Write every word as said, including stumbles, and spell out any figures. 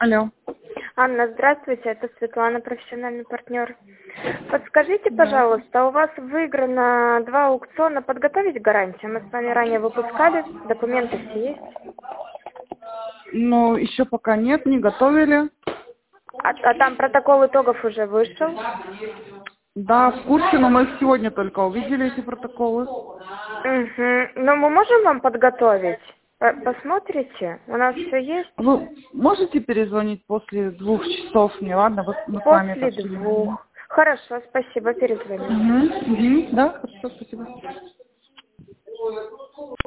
Алло. Анна, здравствуйте, это Светлана, профессиональный партнер. Подскажите, пожалуйста, у вас выиграно два аукциона, подготовить гарантию? Мы с вами ранее выпускали, документы все есть? Ну, еще пока нет, не готовили. А, а там протокол итогов уже вышел? Да, в курсе, но мы их сегодня только увидели, эти протоколы. Угу. Но мы можем вам подготовить? П- Посмотрите, у нас все есть? Вы можете перезвонить после двух часов мне, ладно? Вы- Мы с вами это После обсудим. двух. Хорошо, спасибо, перезвоню. Угу, угу, да, хорошо, спасибо.